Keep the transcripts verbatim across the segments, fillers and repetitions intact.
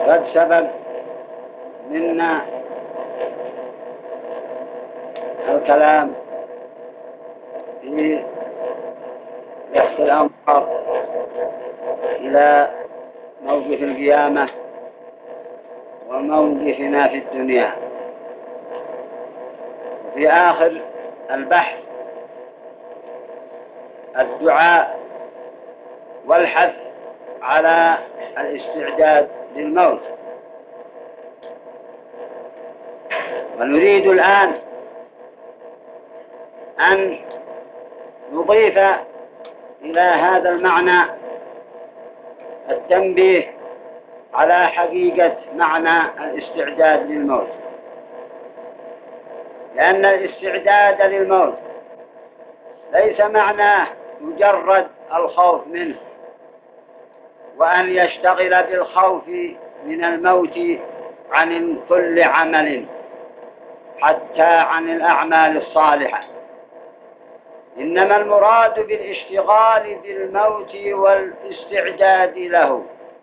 قد سبق منا الكلام في بحث الأمر إلى موقف القيامة وموقفنا في الدنيا. في آخر البحث الدعاء والحث على الاستعداد للموت، ونريد الآن أن نضيف إلى هذا المعنى التنبيه على حقيقة معنى الاستعداد للموت، لأن الاستعداد للموت ليس معناه مجرد الخوف منه وأن يشتغل بالخوف من الموت عن كل عمل حتى عن الأعمال الصالحة، إنما المراد بالاشتغال بالموت والاستعداد له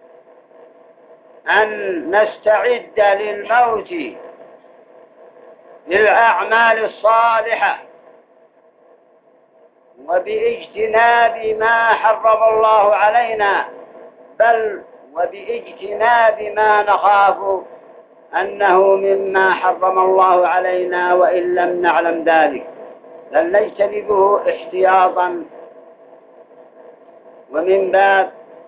أن نستعد للموت للأعمال الصالحة وباجتناب ما حرم الله علينا، بل وباجتناب ما نخاف أنه مما حرم الله علينا وإن لم نعلم ذلك، بل نجتنبه احتياطا ومن باب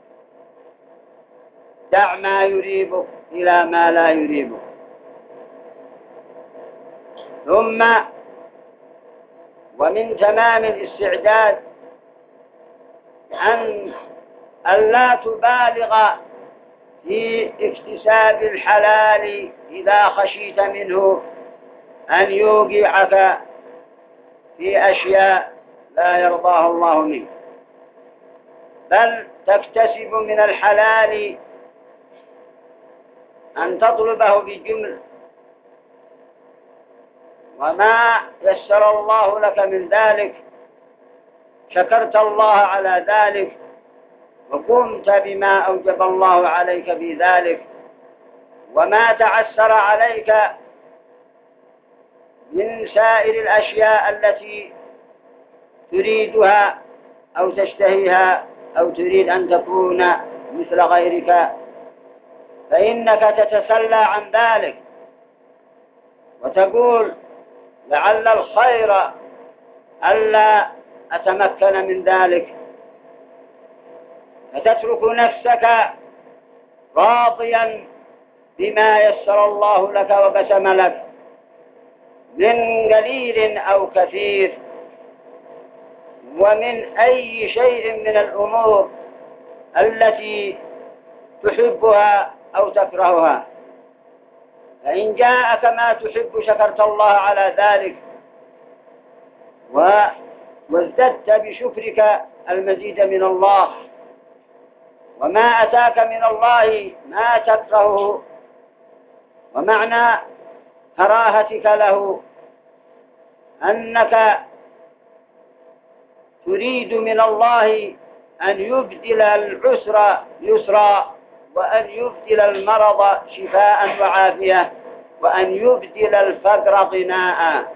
دع ما يريبك إلى ما لا يريبك. ثم ومن تمام الاستعداد أن ألا تبالغ في اكتساب الحلال إذا خشيت منه أن يوقعك في أشياء لا يرضاها الله منك، بل تكتسب من الحلال أن تطلبه بالجمل، وما يسر الله لك من ذلك شكرت الله على ذلك وقمت بما أوجب الله عليك في ذلك، وما تعسر عليك من سائر الأشياء التي تريدها أو تشتهيها أو تريد أن تكون مثل غيرك، فإنك تتسلى عن ذلك وتقول لعل الخير ألا أتمكن من ذلك، فتترك نفسك راضيا بما يسر الله لك وقسم لك من قليل أو كثير ومن أي شيء من الأمور التي تحبها أو تكرهها، فإن جاءك ما تحب شكرت الله على ذلك وازددت بشكرك المزيد من الله، وما أتاك من الله ما تكرهه. ومعنى كراهتك له أنك تريد من الله أن يبدل العسر يسرا، وأن يبدل المرض شفاء وعافية، وأن يبدل الفقر غناء.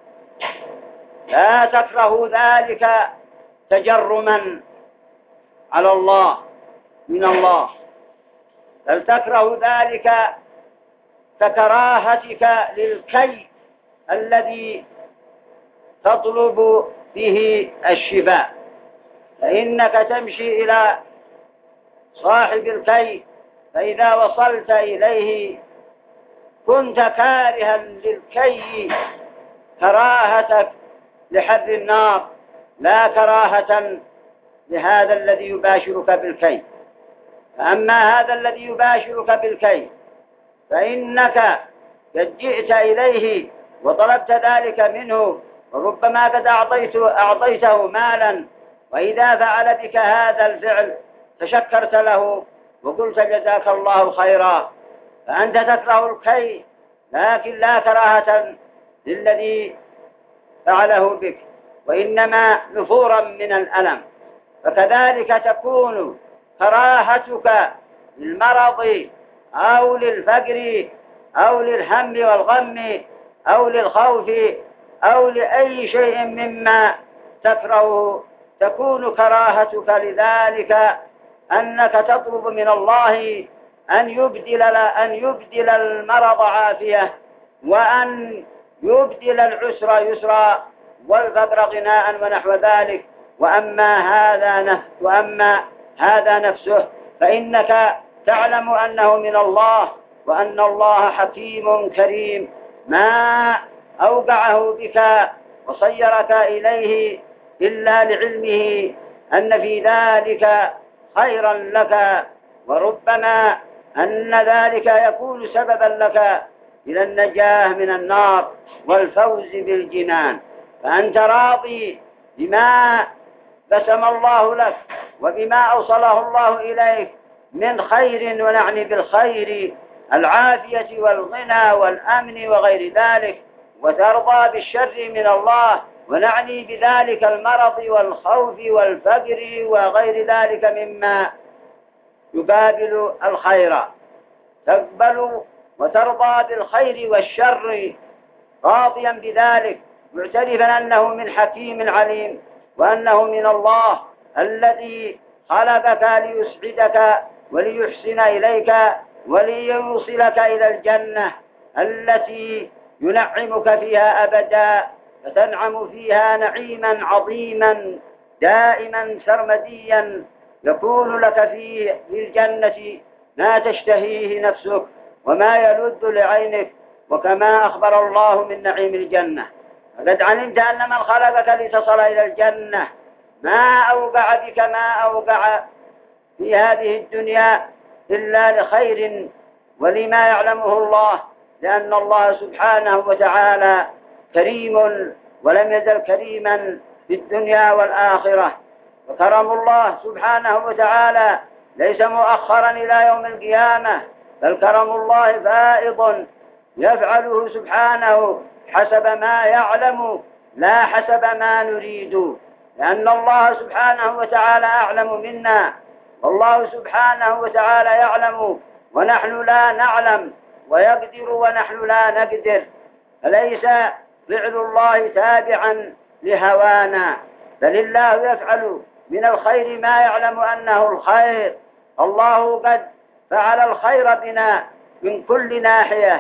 لا تكره ذلك تجرما على الله من الله، بل تكره ذلك ككراهتك للكي الذي تطلب به الشفاء، فإنك تمشي إلى صاحب الكي فإذا وصلت إليه كنت كارها للكي كراهتك لحر النار، لا كراهة لهذا الذي يباشرك بالكي. فأما هذا الذي يباشرك بالكي فإنك قد جئت إليه وطلبت ذلك منه، وربما قد أعطيته, أعطيته مالا، وإذا فعل بك هذا الفعل تشكرت له وقلت جزاك الله خيرا، فأنت تكره الكي لكن لا كراهة للذي فعله بك، وإنما نفورا من الألم. فكذلك تكون كراهتك للمرض أو للفقر أو للهم والغم أو للخوف أو لأي شيء مما تكره، تكون كراهتك لذلك أنك تطلب من الله أن يبدل أن يبدل المرض عافية، وأن يبدل العسر يسرا والفقر غناء ونحو ذلك. وأما هذا نفس وأما هذا نفسه فإنك تعلم أنه من الله، وأن الله حكيم كريم، ما أوقعه بك وصيرك إليه إلا لعلمه أن في ذلك خيرا لك، وربما أن ذلك يكون سببا لك إلى النجاة من النار والفوز بالجنان. فأنت راضي بما قسم الله لك وبما أوصله الله إليك من خير، ونعني بالخير العافية والغنى والأمن وغير ذلك، وترضى بالشر من الله، ونعني بذلك المرض والخوف والفقر وغير ذلك مما يقابل الخير. تقبل وترضى بالخير والشر راضيا بذلك، معترفا أنه من حكيم عليم، وأنه من الله الذي خلقك ليسعدك وليحسن إليك وليوصلك إلى الجنة التي ينعمك فيها أبدا، فتنعم فيها نعيما عظيما دائما سرمديا، يكون لك في الجنة ما تشتهيه نفسك وما يلذ لعينك، وكما أخبر الله من نعيم الجنة. فقد علمت أن من خلقك لتصل إلى الجنة ما أوقع بك ما أوقع في هذه الدنيا إلا لخير ولما يعلمه الله، لأن الله سبحانه وتعالى كريم ولم يزل كريما في الدنيا والآخرة. وكرم الله سبحانه وتعالى ليس مؤخرا إلى يوم القيامة، بل كرم الله فائض يفعله سبحانه حسب ما يعلم لا حسب ما نريد، لأن الله سبحانه وتعالى أعلم منا، والله سبحانه وتعالى يعلم ونحن لا نعلم، ويقدر ونحن لا نقدر، فليس فعل الله تابعا لهوانا، بل الله يفعل من الخير ما يعلم أنه الخير. الله قد فعل الخير بنا من كل ناحية،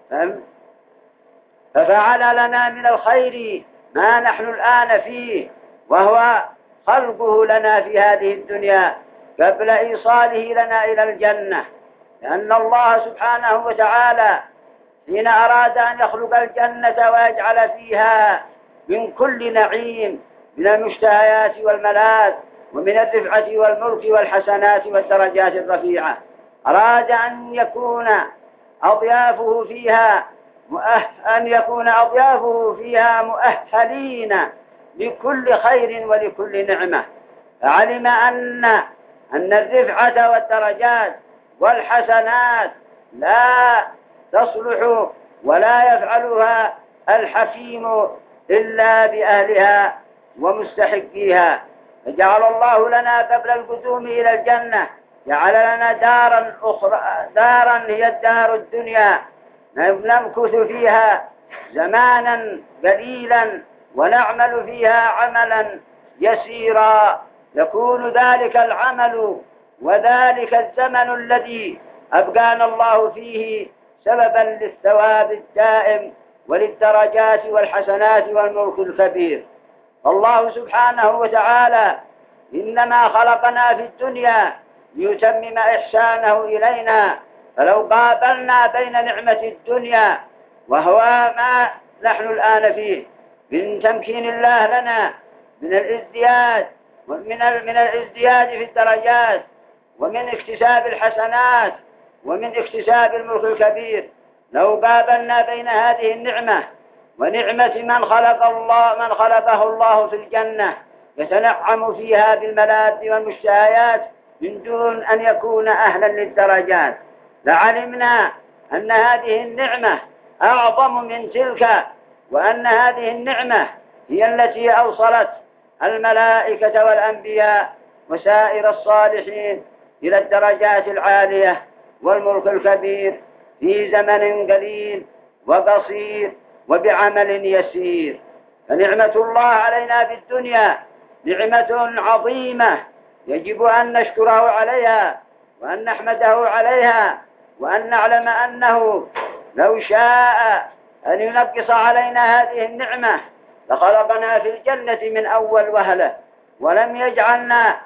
ففعل لنا من الخير ما نحن الآن فيه، وهو خلقه لنا في هذه الدنيا قبل إيصاله لنا إلى الجنة، لأن الله سبحانه وتعالى حين أراد أن يخلق الجنة ويجعل فيها من كل نعيم من المشتهيات والملاذ ومن الرفعة والملك والحسنات والدرجات الرفيعة، أراد أن يكون أضيافه فيها أن يكون أضيافه فيها مؤهلين لكل خير ولكل نعمة، فعلم أن أن الرفعة والدرجات والحسنات لا تصلح ولا يفعلها الحكيم إلا بأهلها ومستحقيها. فجعل الله لنا قبل القدوم إلى الجنة جعل لنا دارا أخرى، دارا هي الدار الدنيا نمكث فيها زمانا قليلا ونعمل فيها عملا يسيرا، يكون ذلك العمل وذلك الزمن الذي أبقانا الله فيه سببا للثواب الدائم وللدرجات والحسنات والملك الكبير. الله سبحانه وتعالى إنما خلقنا في الدنيا ليتمم إحسانه إلينا، فلو قابلنا بين نعمة الدنيا وهو ما نحن الآن فيه من تمكين الله لنا من الازدياد ومن من الازدياد في الدرجات ومن اكتساب الحسنات ومن اكتساب الملك الكبير، لو قابلنا بين هذه النعمة ونعمة من خلق الله من خلقه الله في الجنة يتنعم فيها بالملاذ والمشتهيات من دون أن يكون أهلا للدرجات، لعلمنا أن هذه النعمة أعظم من تلك، وأن هذه النعمة هي التي أوصلت الملائكة والأنبياء وسائر الصالحين إلى الدرجات العالية والملك الكبير في زمن قليل وقصير وبعمل يسير. فنعمة الله علينا في الدنيا نعمة عظيمة يجب أن نشكره عليها وأن نحمده عليها، وأن نعلم أنه لو شاء أن ينقص علينا هذه النعمة لخلقنا في الجنة من أول وهلة، ولم يجعلنا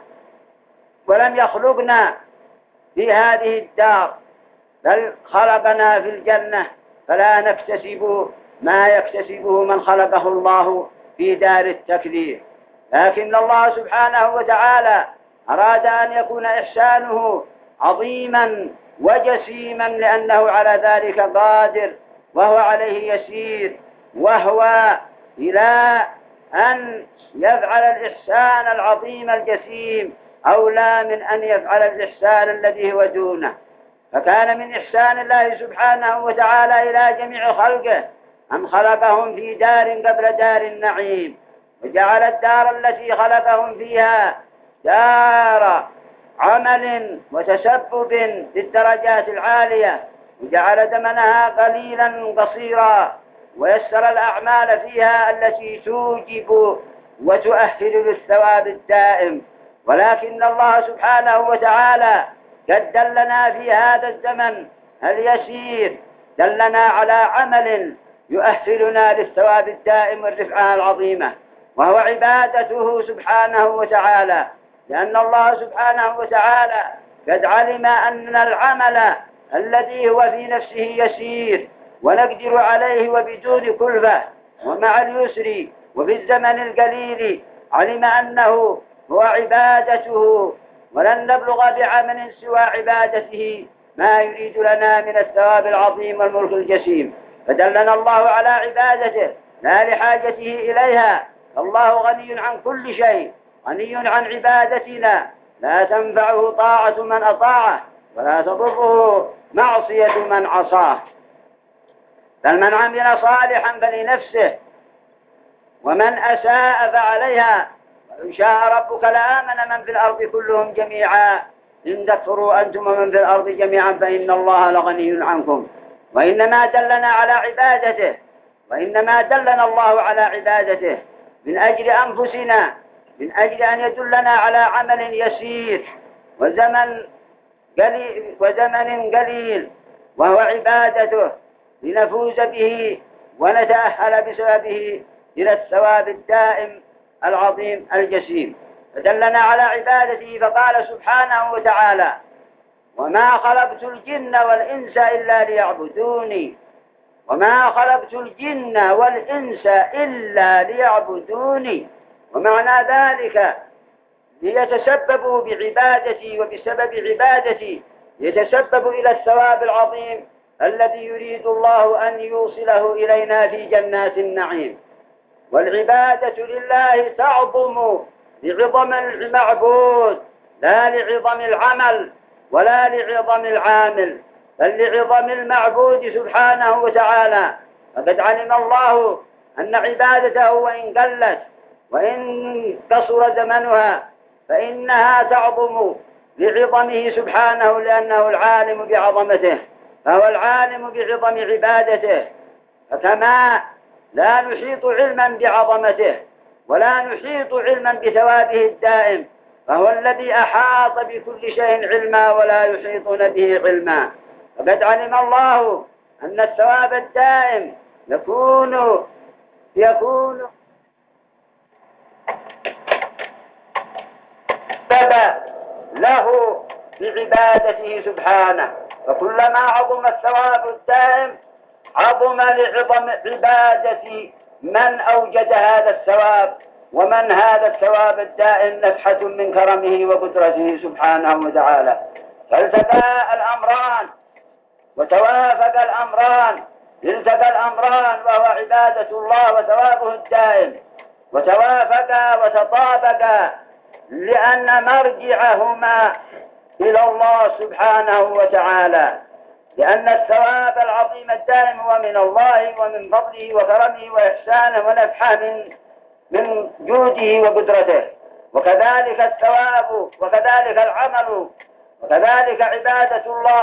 ولم يخلقنا في هذه الدار، بل خلقنا في الجنة فلا نكتسب ما يكتسبه من خلقه الله في دار التكليف. لكن الله سبحانه وتعالى أراد أن يكون إحسانه عظيما وجسيما، لأنه على ذلك قادر وهو عليه يسير، وهو إلى أن يفعل الإحسان العظيم الجسيم أولى من أن يفعل الإحسان الذي هو دونه. فكان من إحسان الله سبحانه وتعالى إلى جميع خلقه أن خلقهم في دار قبل دار النعيم، وجعل الدار التي خلقهم فيها دار عمل وتسبب في الدرجات العالية، وجعل زمنها قليلا قصيرا، ويسر الأعمال فيها التي توجب وتؤهل للثواب الدائم. ولكن الله سبحانه وتعالى قد دلنا في هذا الزمن اليسير، دلنا على عمل يؤهلنا للثواب الدائم والرفعة العظيمة، وهو عبادته سبحانه وتعالى، لأن الله سبحانه وتعالى قد علم أن العمل الذي هو في نفسه يسير ونقدر عليه وبدون كلفة ومع اليسر وفي الزمن القليل، علم أنه هو عبادته، ولن نبلغ بعمل سوى عبادته ما يريد لنا من الثواب العظيم والملك الجسيم. فدلنا الله على عبادته لا لحاجته إليها، الله غني عن كل شيء، غني عن عبادتنا، لا تنفعه طاعة من أطاعه ولا تضره معصية من عصاه. بل من عمل صالحا فلنفسه ومن أساء فعليها، وإن شاء ربك لآمن من في الأرض كلهم جميعا إن تكفروا أنتم ومن في الأرض جميعا فإن الله لغني عنكم. وإنما دلنا على عبادته، وإنما دلنا الله على عبادته من أجل أنفسنا، من أجل أن يدلنا على عمل يسير وزمن قليل, وزمن قليل وهو عبادته، لنفوز به ونتأهل بسببه إلى الثواب الدائم العظيم الجسيم. فدلنا على عبادته فقال سبحانه وتعالى: وما خلقت الجن والإنس إلا ليعبدوني وما خلقت الجن والإنس إلا ليعبدوني. ومعنى ذلك ليتسببوا بعبادتي، وبسبب عبادتي يتسبب إلى الثواب العظيم الذي يريد الله أن يوصله إلينا في جنات النعيم. والعبادة لله تعظم لعظم المعبود لا لعظم العمل ولا لعظم العامل، بل لعظم المعبود سبحانه وتعالى. فقد علم الله أن عبادته وإن قلت وإن قصر زمنها فإنها تعظم لعظمه سبحانه، لأنه العالم بعظمته، فهو العالم بعظم عبادته. فكما لا نحيط علما بعظمته ولا نحيط علما بثوابه الدائم، فهو الذي أحاط بكل شيء علما ولا يحيطون به علما. فقد علم الله أن الثواب الدائم يكون يكون سبب له بعبادته سبحانه، فكلما عظم الثواب الدائم عظم لعظم عبادة من أوجد هذا الثواب، ومن هذا الثواب الدائم نفحة من كرمه وقدرته سبحانه وتعالى. فالتقى الأمران وتوافق الأمران، التقى الأمران وهو عبادة الله وثوابه الدائم، وتوافقا وتطابقا لأن مرجعهما إلى الله سبحانه وتعالى، لأن الثواب العظيم الدائم هو من الله ومن فضله وكرمه وإحسانه ونفحه من من جوده وقدرته. وكذلك الثواب وكذلك العمل وكذلك عبادة الله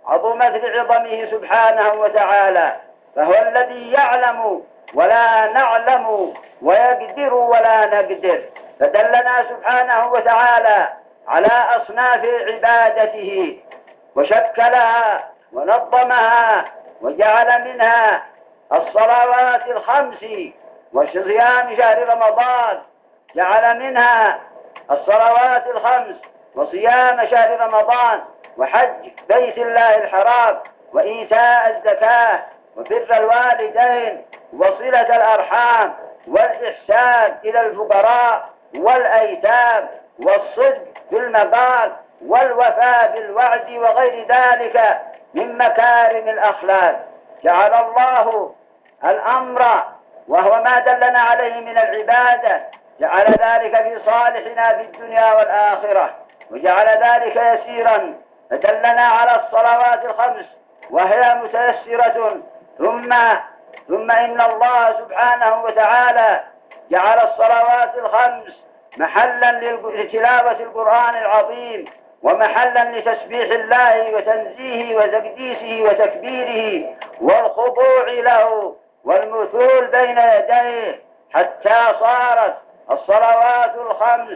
عظمت لعظمه سبحانه وتعالى، فهو الذي يعلم ولا نعلم ويقدر ولا نقدر، فدلنا سبحانه وتعالى على أصناف عبادته وشكلها ونظمها وجعل منها الصلوات الخمس وصيام شهر رمضان، جعل منها الصلوات الخمس وصيام شهر رمضان وحج بيت الله الحرام وإيتاء الزكاة وبر الوالدين وصلة الأرحام والإحسان إلى الفقراء والأيتام والصدق في المقال والوفاء بالوعد وغير ذلك من مكارم الأخلاق. جعل الله الأمر وهو ما دلنا عليه من العبادة، جعل ذلك في صالحنا في الدنيا والآخرة، وجعل ذلك يسيرا فدلنا على الصلوات الخمس وهي متيسرة. ثم ثم إن الله سبحانه وتعالى جعل الصلوات الخمس محلا لتلاوة القرآن العظيم ومحلا لتسبيح الله وتنزيهه وتقديسه وتكبيره والخضوع له والمثول بين يديه، حتى صارت الصلوات الخمس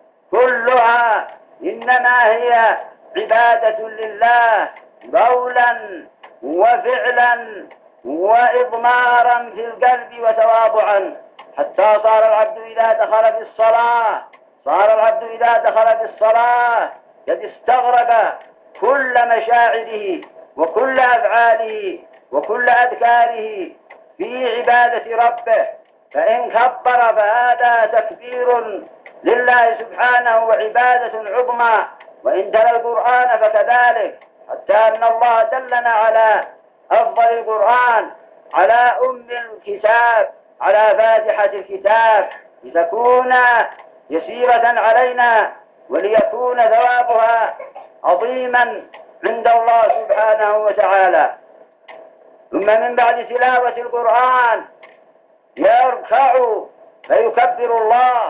كلها إنما هي عبادة لله قولا وفعلا وإضمارا في القلب وتواضعا، حتى صار العبد إذا دخل في الصلاة صار العبد إذا دخل في الصلاة قد استغرق كل مشاعره وكل أفعاله وكل أذكاره في عبادة ربه، فإن كبر فهذا تكبير لله سبحانه وعبادة عظمى، وإن تلا القرآن فكذلك، حتى أن الله دلنا على أفضل القرآن على أم الكتاب على فاتحة الكتاب لتكون يسيرة علينا وليكون ثوابها عظيما عند الله سبحانه وتعالى. ثم من بعد تلاوة القرآن يركع فيكبر الله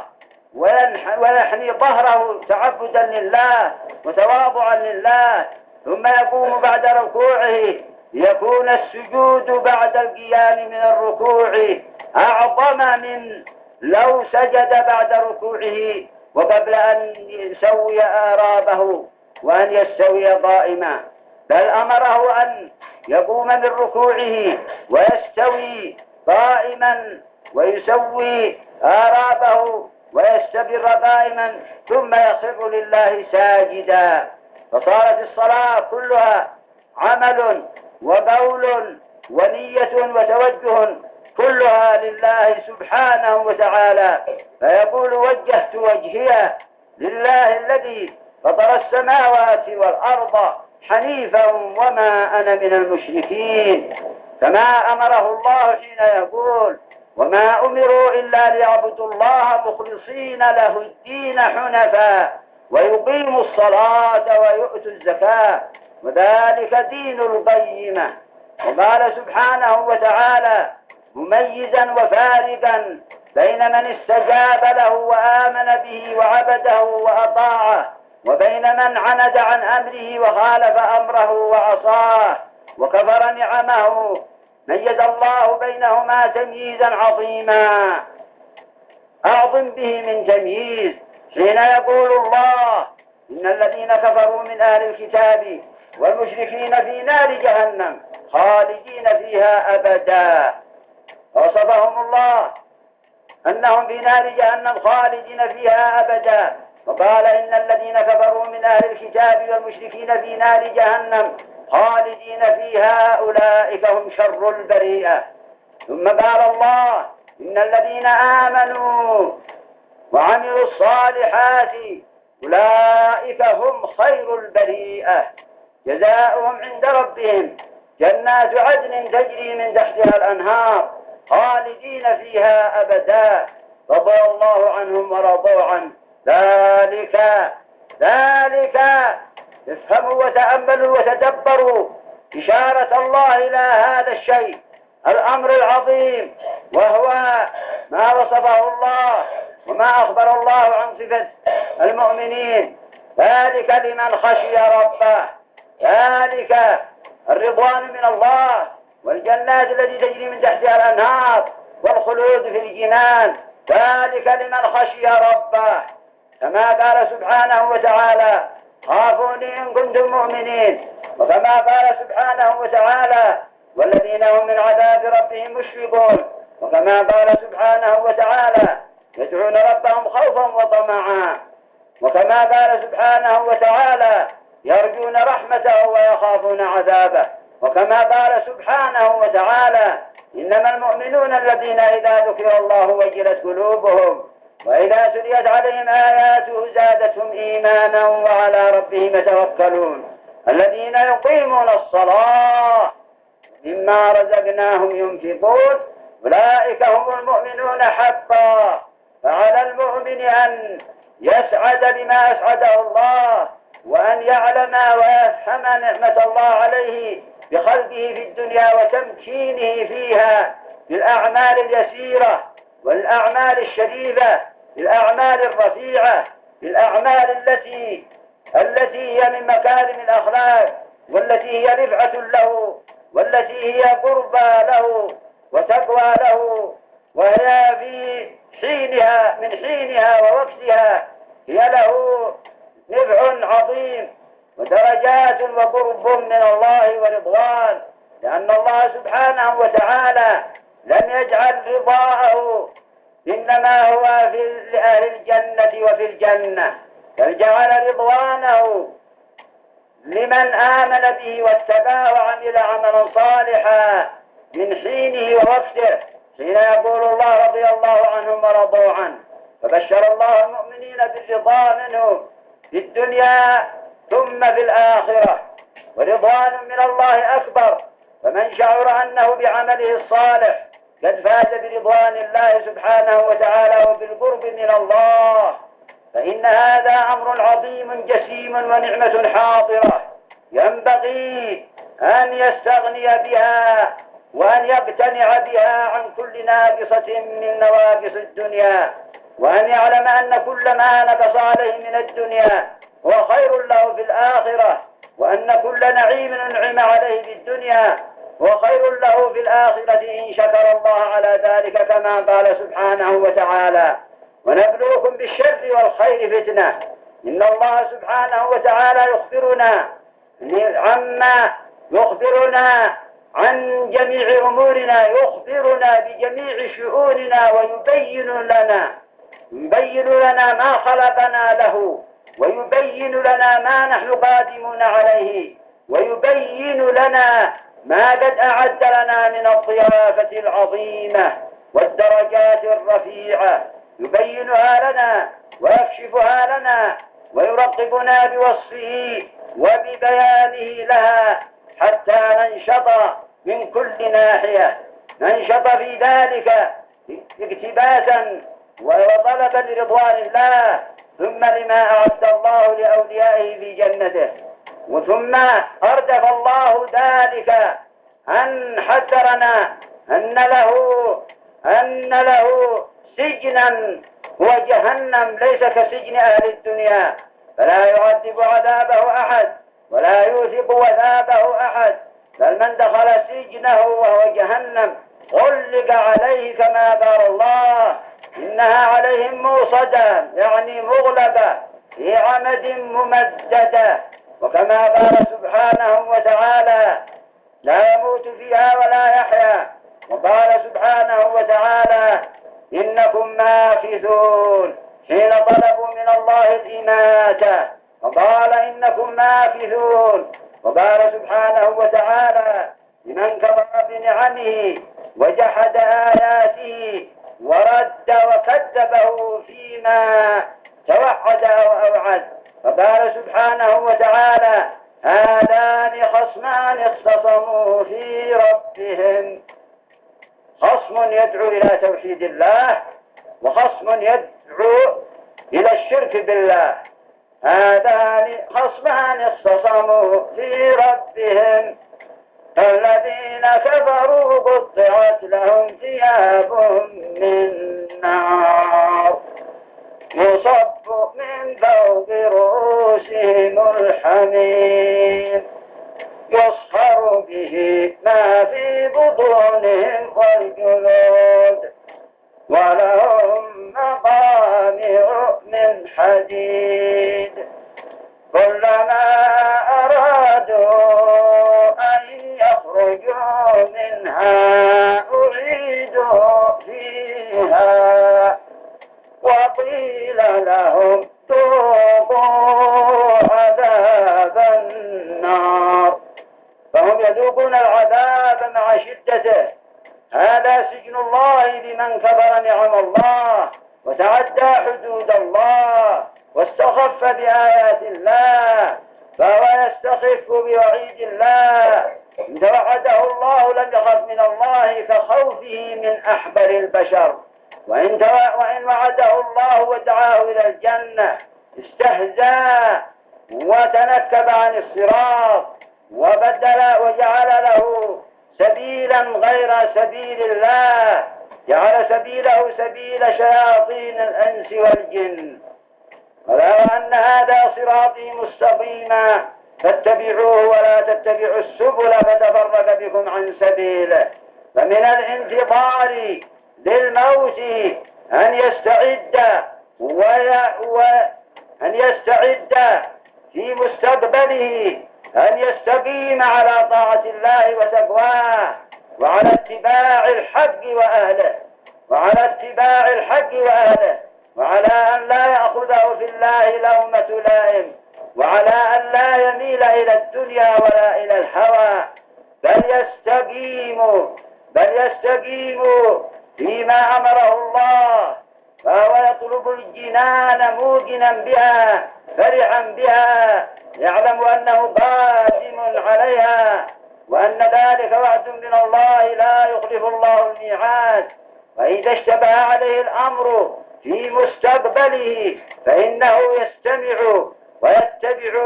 ويحني ظهره تعبدا لله وتواضعا لله، ثم يقوم بعد ركوعه ليكون السجود بعد القيام من الركوع أعظم من لو سجد بعد ركوعه وقبل أن يسوي آرابه وأن يستوي قائما، بل أمره أن يقوم من ركوعه ويستوي قائما ويسوي آرابه ويستبر قائما ثم يخر لله ساجدا. فصارت الصلاة كلها عمل وقول ونية وتوجه كلها لله سبحانه وتعالى، فيقول وجهت وجهي لله الذي فطر السماوات والأرض حنيفا وما أنا من المشركين، كما أمره الله حين يقول وما أمروا إلا ليعبدوا الله مخلصين له الدين حنفاء ويقيموا الصلاة ويؤتوا الزكاة وذلك دين القيمة. وقال سبحانه وتعالى مميزا وفارقا بين من استجاب له وآمن به وعبده وأطاعه وبين من عند عن أمره وخالف أمره وعصاه وكفر نعمه، ميز الله بينهما تمييزا عظيما أعظم به من تمييز حين يقول الله إن الذين كفروا من أهل الكتاب والمشركين في نار جهنم خالدين فيها أبدا، وصفهم الله أنهم في نار جهنم خالدين فيها أبدا، وقال إن الذين كفروا من أهل الكتاب والمشركين في نار جهنم خالدين فيها أولئك هم شر البريئة. ثم قال الله إن الذين آمنوا وعملوا الصالحات أولئك هم خير البريئة جزاؤهم عند ربهم جنات عدن تجري من تحتها الأنهار خالدين فيها أبدا رضي الله عنهم ورضوا عنه ذلك ذلك افهموا وتأملوا وتدبروا إشارة الله إلى هذا الشيء الأمر العظيم، وهو ما وصفه الله وما أخبر الله عن صفة المؤمنين، ذلك لمن خشي ربه ذلك الرضوان من الله والجنات التي تجري من تحتها الأنهار والخلود في الجنان، ذلك لمن خشي ربه. كما قال سبحانه وتعالى خافوني إن كنتم مؤمنين، وكما قال سبحانه وتعالى والذين هم من عذاب ربهم مشفقون، وكما قال سبحانه وتعالى يدعون ربهم خوفا وطمعا، وكما قال سبحانه وتعالى يرجون رحمته ويخافون عذابه، وكما قال سبحانه وتعالى إنما المؤمنون الذين إذا ذكر الله وجلت قلوبهم وإذا تليت عليهم آياته زادتهم إيمانا وعلى ربهم يتوكلون الذين يقيمون الصلاة مما رزقناهم ينفقون أولئك هم المؤمنون حقا. فعلى المؤمن أن يسعد بما أسعده الله، وأن يعلم ويفهم نعمة الله عليه بخلقه في الدنيا وتمكينه فيها بالأعمال اليسيرة والأعمال الشريفة، بالأعمال الرفيعة، بالأعمال التي التي هي من مكارم الأخلاق، والتي هي رفعة له، والتي هي قربى له وتقوى له، وهي في حينها من حينها ووقتها هي له نفع عظيم ودرجات وقرب من الله ورضوان، لأن الله سبحانه وتعالى لم يجعل رضاءه إنما هو في لأهل الجنة وفي الجنة، بل جعل رضوانه لمن آمن به واتباه وعمل عملا صالحا من حينه ووقته، حين يقول الله رضي الله عنهم ورضوا عنه. فبشر الله المؤمنين بالرضا منه في الدنيا ثم في الآخرة، ورضوان من الله أكبر. فمن شعر أنه بعمله الصالح قد فاز برضوان الله سبحانه وتعالى وبالقرب من الله، فإن هذا أمر عظيم جسيم ونعمة حاضرة ينبغي أن يستغني بها وأن يقتنع بها عن كل ناقصة من نواقص الدنيا، وأن يعلم أن كل ما نقص عليه من الدنيا هو خير له في الآخرة، وأن كل نعيم أنعم عليه في الدنيا هو خير له في الآخرة إن شكر الله على ذلك، كما قال سبحانه وتعالى ونبلوكم بالشر والخير فتنة. إن الله سبحانه وتعالى يخبرنا عما يخبرنا عن جميع أمورنا، يخبرنا بجميع شؤوننا ويبين لنا يبين لنا ما خلقنا له، ويبين لنا ما نحن قادمون عليه، ويبين لنا ما قد أعد لنا من الضيافة العظيمة والدرجات الرفيعة، يبينها لنا ويكشفها لنا ويرقبنا بوصفه وببيانه لها حتى ننشط من كل ناحية، ننشط في ذلك اقتباسا وطلبا لرضوان الله، ثم لما أعد الله لأوليائه في جنته. وثم أردف الله ذلك أن حذرنا أن له أن له سجنا هو جهنم ليس كسجن أهل الدنيا، فلا يعذب عذابه أحد ولا يوثق وثابه أحد، بل من دخل سجنه وهو جهنم غلق عليه، كما قال الله إنها عليهم موصدة يعني مغلبة في عمد ممددة، وكما قال سبحانه وتعالى لا يموت فيها ولا يحيا، وقال سبحانه وتعالى إنكم ماكثون حين طلبوا من الله الإماتة، وقال إنكم ماكثون، وقال سبحانه وتعالى لمن كفر بنعمه وجحد آياته ورد وكذبه فيما توعد أو أوعد، فقال سبحانه وتعالى هذان خصمان اختصموا في ربهم، خصم يدعو إلى توحيد الله وخصم يدعو إلى الشرك بالله. هذان خصمان اختصموا في ربهم الذين كفروا قطعت لهم ثياب من نار يصب من فوق رؤوسهم الحميم به ما في بطونهم والجلود ولهم مقامع من حديد كلما أرادوا أن يخرجوا منها أعيدوا فيها وقيل لهم ذوقوا عذاب النار فهم يذوقون العذاب مع شدته. هذا سجن الله لمن كفر نعم الله وتعدى حدود الله واستخف بآيات الله فهو يستخف بوعيد الله. إن توعده الله لم يخف من الله كخوفه من أحبر البشر، وإن, وإن وعده الله ودعاه إلى الجنة استهزأ وتنكب عن الصراط وبدل وجعل له سبيلا غير سبيل الله، جعل سبيله سبيل شياطين الأنس والجن. ولو أن هذا صراطي مستقيما فاتبعوه ولا تتبعوا السبل فتفرق بكم عن سبيله. فمن الانتظار للموت أن يستعد وأن يستعد في مستقبله أن يستقيم على طاعة الله وتقواه وعلى اتباع الحق وأهله وعلى اتباع الحق وأهله وعلى أن لا يأخذه في الله لومة لائم، وعلى أن لا يميل إلى الدنيا ولا إلى الهوى، بل يستقيم بل يستقيم فيما أمره الله، فهو يطلب الجنان موقنا بها فرحا بها، يعلم أنه قادم عليها وأن ذلك وعد من الله لا يخلف الله الميعاد. وإذا اشتبه عليه الأمر في مستقبله فإنه يستمع ويتبع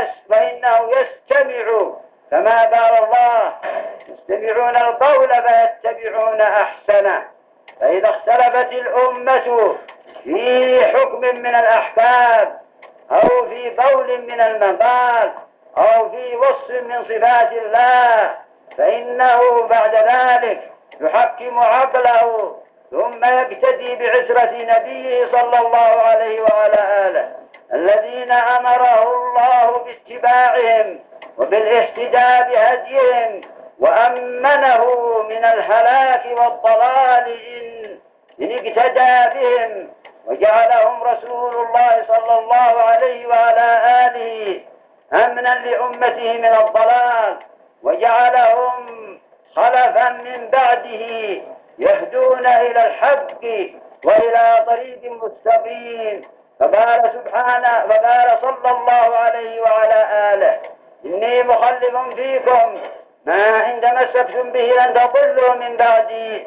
وإنه يستمع كما قال الله يستمعون القول فيتبعون أحسنه. فإذا اختلفت الأمة في حكم من الأحكام أو في قول من المقال أو في وصف من صفات الله فإنه بعد ذلك يحكم عقله ثم يقتدي بعسرة نبيه صلى الله عليه وعلى آله الذين أمره الله باتباعهم وبالاهتداء بهديهم وأمنه من الهلاك والضلال إن, إن اقتدى بهم، وجعلهم رسول الله صلى الله عليه وعلى آله أمنا لأمته من الضلال، وجعلهم خلفا من بعده يهدون إلى الحق وإلى طريق مستقيم. فقال سبحانه فقال صلى الله عليه وعلى آله إني مخلف فيكم ما إن تمسكتم به لن تضلوا من بعدي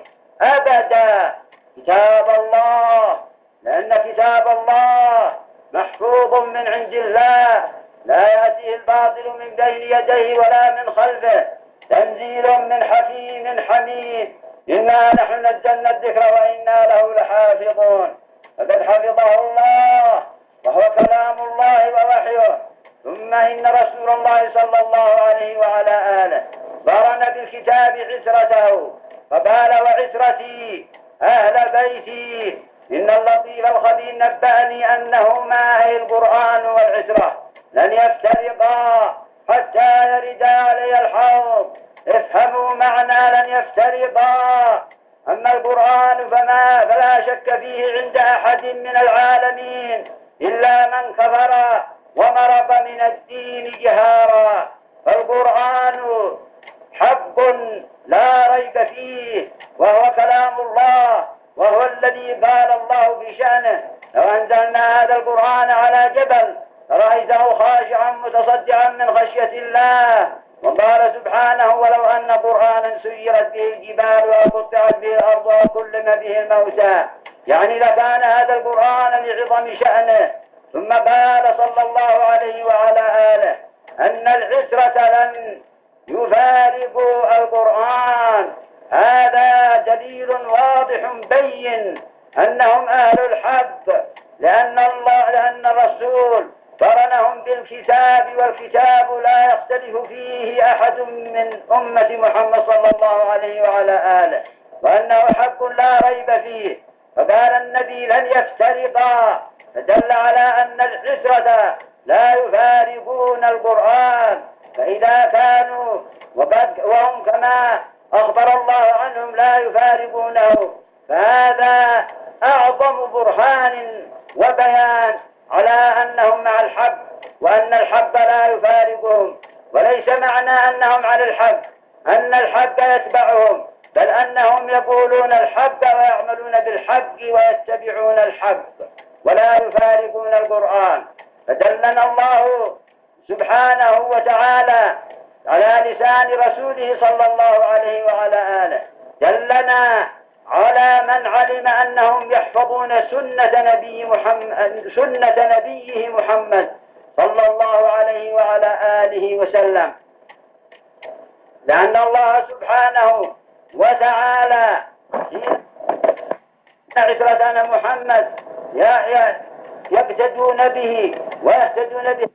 أبدا كتاب الله، لأن كتاب الله محفوظ من عند الله لا يأتيه الباطل من بين يديه ولا من خلفه تنزيل من حكيم حميد. إنا نحن نزلنا الذكر وإنا له لحافظون. فقد حفظه الله وهو كلام الله ووحيه. ثم إن رسول الله صلى الله عليه وعلى آله قرن بالكتاب عسرته فقال وعسرتي أهل بيتي. إن اللطيف الخبير نبأني أنهما أي القرآن والعسرة لن يفترقا حتى يردا علي الحوض. افهموا معنى لن يفترقا. أما القرآن فما فلا شك فيه عند أحد من العالمين إلا من كفر ومرض من الدين جهارا. فالقرآن حق لا ريب فيه وهو كلام الله، وهو الذي قال الله في شأنه لو أنزلنا هذا القرآن على جبل رأيته خاشعا متصدعا من خشية الله. وقال سبحانه ولو أن قرآنا سيرت به الجبال وقطعت به الأرض وكلم به الموتى، يعني لكان هذا القرآن لعظم شأنه. ثم قال صلى الله عليه وعلى آله أن العسرة لن يفارقوا القرآن. هذا دليل واضح بين أنهم أهل الحق، لأن الله لأن الرسول قرنهم بالكتاب الكتاب والكتاب لا يختلف فيه أحد من أمة محمد صلى الله عليه وعلى آله، وأنه حق لا ريب فيه. فقال النبي لن يفترقا، فدل على أن العشرة لا يفارقون القرآن، فإذا كانوا وهم كما أخبر الله عنهم لا يفارقونه، فهذا أعظم برهان وبيان على أنهم مع الحق، وأن الحق لا يفارقهم. وليس معنى أنهم على الحق أن الحق يتبعهم، بل أنهم يقولون الحق ويعملون بالحق ويتبعون الحق ولا يفارقون القرآن. فدلنا الله سبحانه وتعالى على لسان رسوله صلى الله عليه وعلى آله، دلنا على من علم أنهم يحفظون سنة نبي محمد سنة نبيه محمد صلى الله عليه وعلى آله وسلم، لأن الله سبحانه وتعالى عشرة محمد يقتدون به ويهتدون به.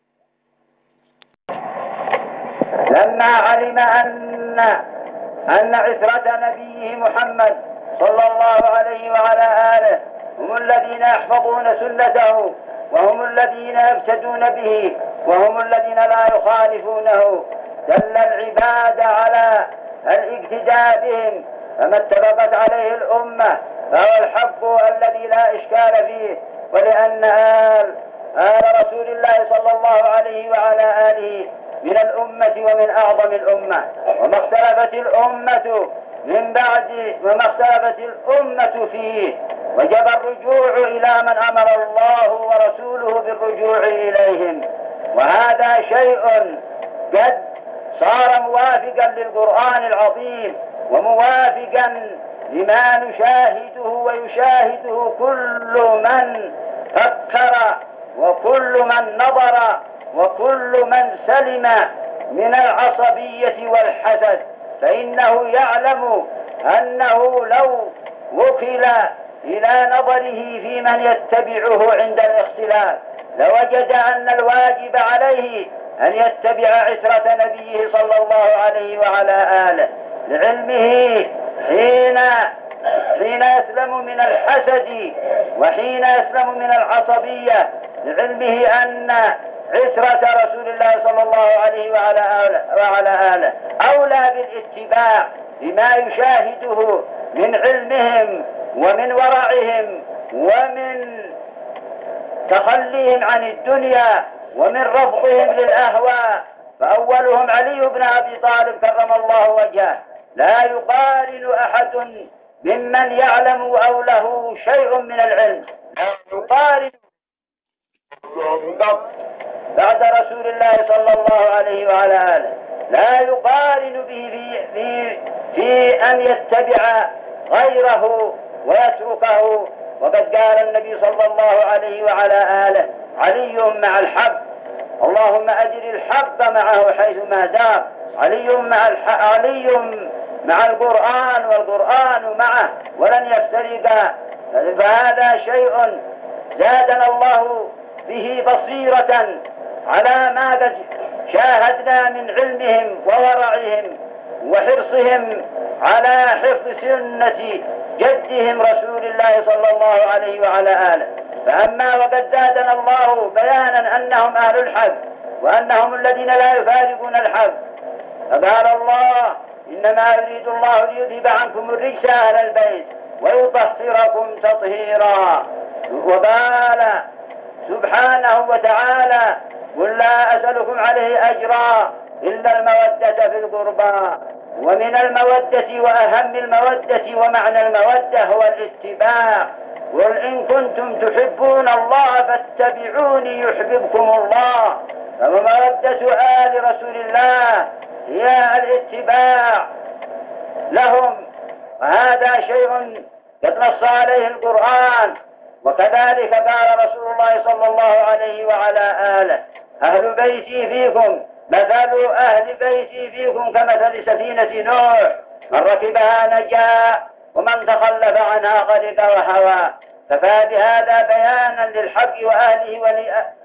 لما علم أن أن عشرة نبيه محمد صلى الله عليه وعلى آله هم الذين يحفظون سنته، وهم الذين يقتدون به، وهم الذين لا يخالفونه، دل العباد على الاقتداء بهم، فما اتفقت عليه الأمة فهو الحق الذي لا إشكال فيه. ولأن آل آل رسول الله صلى الله عليه وعلى آله من الأمة ومن أعظم الأمة، وما اختلفت الأمة من بعد وما اختلفت الأمة فيه، وجب الرجوع إلى من أمر الله ورسوله بالرجوع إليهم. وهذا شيء قد صار موافقا للقرآن العظيم، وموافقا لما نشاهده ويشاهده كل من فكر وكل من نظر وكل من سلم من العصبية والحسد، فإنه يعلم أنه لو وكل إلى نظره في من يتبعه عند الاختلاف لوجد أن الواجب عليه أن يتبع عشرة نبيه صلى الله عليه وعلى آله، لعلمه حين حين يسلم من الحسد وحين يسلم من العصبية، لعلمه أن عشرة رسول الله صلى الله عليه وعلى آله, وعلى آله أولى بالاتباع بما يشاهده من علمهم ومن ورعهم ومن تخليهم عن الدنيا ومن رفضهم للأهواء. فأولهم علي بن أبي طالب كرم الله وجهه، لا يقارن أحد ممن يعلم أو له شيء من العلم، لا يقارن بعد رسول الله صلى الله عليه وعلى آله، لا يقارن به في, في, في أن يتبع غيره ويتركه. وقد قال النبي صلى الله عليه وعلى آله علي مع الحق، اللهم أجر الحق معه حيثما دار. علي مع الحق، علي مع القرآن والقرآن معه ولن يفترقا. فهذا شيء زادنا الله به بصيرة على ما قد شاهدنا من علمهم وورعهم وحرصهم على حفظ سنة جدهم رسول الله صلى الله عليه وعلى آله. فأما وقد زادنا الله بيانا أنهم أهل الحق وأنهم الذين لا يفارقون الحق، فقال الله إنما يريد الله ليذهب عنكم الرجس أهل البيت ويطهركم تطهيرا. وقال سبحانه وتعالى قل لا أسألكم عليه أجرا إلا المودة في القربى. ومن المودة وأهم المودة ومعنى المودة هو الاتباع. قل إن كنتم تحبون الله فاتبعوني يحببكم الله. فمودة آل رسول الله هي الاتباع لهم، وهذا شيء قد نص عليه القرآن. وكذلك قال رسول الله صلى الله عليه وعلى آله أهل بيتي فيكم مثل أهل بيتي فيكم كمثل سفينة نوح، من ركبها نجا ومن تخلف عنها غرق وهوى. ففى بهذا بيانا للحق وأهله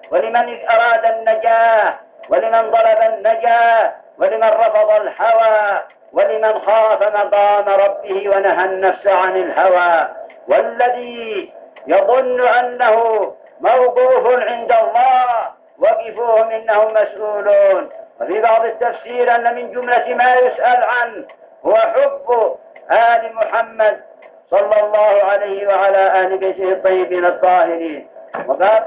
ولمن أراد النجاة، ولمن طلب النجاة، ولمن رفض الهوى، ولمن خاف مقام ربه ونهى النفس عن الهوى. والذي يظن أنه موقوف عند الله وقفوهم إنهم مسؤولون. وفي بعض التفسير أن من جملة ما يسأل عنه هو حب آل محمد صلى الله عليه وعلى آل بيته الطيبين الطاهرين. وقال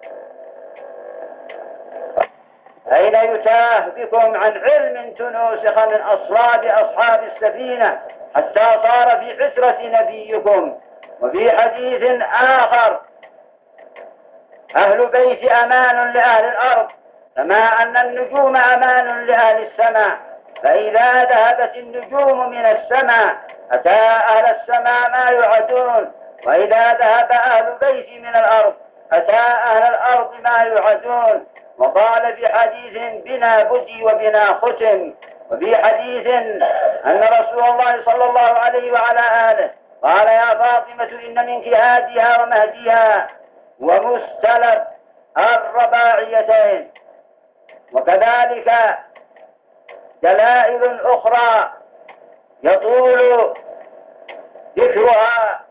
أين يتاه بكم عن علم تنوسخ من أصلاب أصحاب السفينة حتى صار في عسرة نبيكم. وفي حديث آخر أهل بيت أمان لأهل الأرض كما أن النجوم أمان لأهل السماء، فإذا ذهبت النجوم من السماء أتى أهل السماء ما يعدون، وإذا ذهب أهل بيت من الأرض أتى أهل الأرض ما يعدون. وقال في حديث بنا بدي وبنا ختم. وفي حديث أن رسول الله صلى الله عليه وعلى آله قال يا فاطمة إن منك هاديها ومهديها ومستلب الرباعيتين. وكذلك دلائل أخرى يطول ذكرها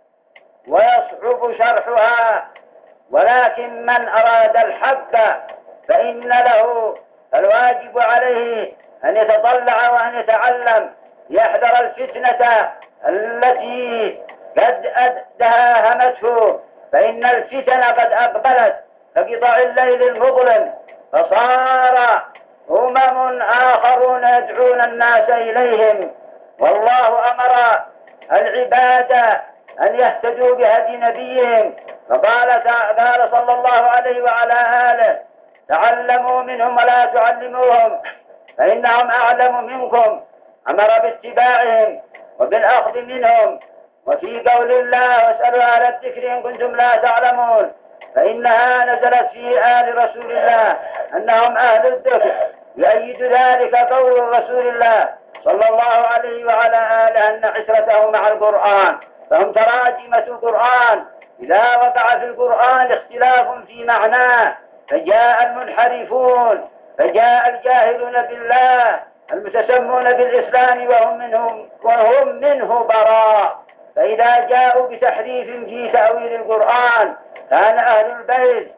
ويصعب شرحها، ولكن من أراد الحق فإن له الواجب عليه أن يتطلع وأن يتعلم يحذر الفتنة التي قد داهمته، فإن الفتن قد أقبلت كقطع الليل المظلم، فصار أمم آخرون يدعون الناس إليهم. والله أمر العباد أن يهتدوا بهدي نبيهم، فقال قال صلى الله عليه وعلى آله تعلموا منهم ولا تعلموهم فإنهم أعلم منكم. أمر باتباعهم وبالأخذ منهم. وفي قول الله واسألوا أهل الذكر إن كنتم لا تعلمون، فإنها نزلت في آل رسول الله أنهم أهل الذكر. يؤيد ذلك قول رسول الله صلى الله عليه وعلى آله أن عشرته مع القرآن، فهم تراجمة القرآن. إذا وقع في القرآن اختلاف في معناه فجاء المنحرفون، فجاء الجاهلون بالله المتسمون بالإسلام وهم منهم وهم منه براء. فإذا جاءوا بتحريف في تأويل القرآن كان أهل البيت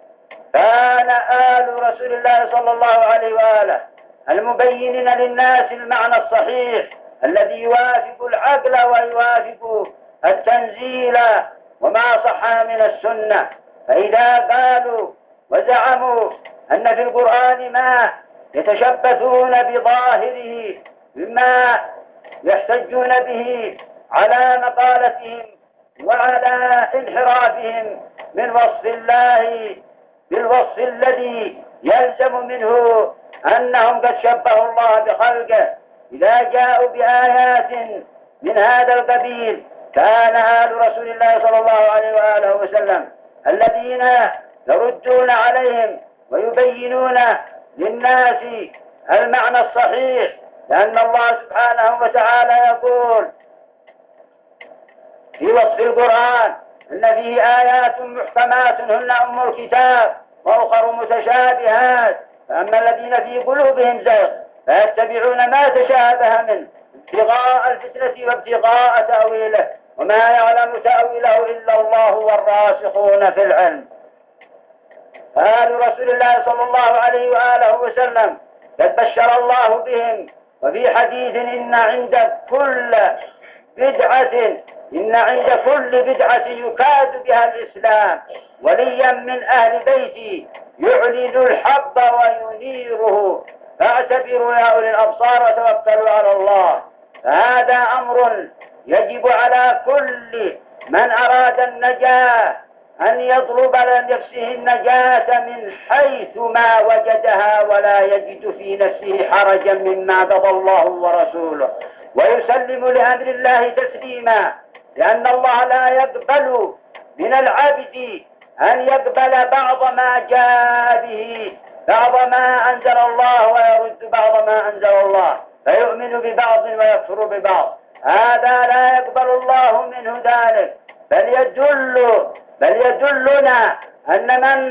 كان آل رسول الله صلى الله عليه وآله المبينين للناس المعنى الصحيح الذي يوافق العقل ويوافق التنزيل وما صح من السنة. فإذا قالوا وزعموا أن في القرآن ما يتشبثون بظاهره مما يحتجون به على مقالتهم وعلى انحرافهم من وصف الله بالوصف الذي يلزم منه أنهم قد شبهوا الله بخلقه، إذا جاءوا بآيات من هذا القبيل كان آل رسول الله صلى الله عليه وآله وسلم الذين يردون عليهم ويبينون للناس المعنى الصحيح، لأن الله سبحانه وتعالى يقول في وصف القرآن إن فيه آيات محكمات هن أم الكتاب وأخر متشابهات، فأما الذين في قلوبهم زيغ فيتبعون ما تشابه منه ابتغاء الفتنة وابتغاء تأويله وما يعلم تأويله إلا الله والراسخون في العلم. آل رسول الله صلى الله عليه وآله وسلم قد بشر الله بهم. وفي حديث إن عند كل بدعة إن عند كل بدعة يكاد بها الإسلام وليا من أهل بيتي يعلن الحق وينيره، فاعتبروا يا أولي الأبصار وتوكلوا على الله. فهذا أمر يجب على كل من أراد النجاة أن يطلب لنفسه النجاة من حيث ما وجدها ولا يجد في نفسه حرجا مما قضى الله ورسوله، ويسلم لأمر الله تسليما، لأن الله لا يقبل من العبد أن يقبل بعض ما جاء به بعض ما أنزل الله ويرد بعض ما أنزل الله، فيؤمن ببعض ويكفر ببعض. هذا لا يقبل الله منه ذلك، بل يدل بل يدلنا أن من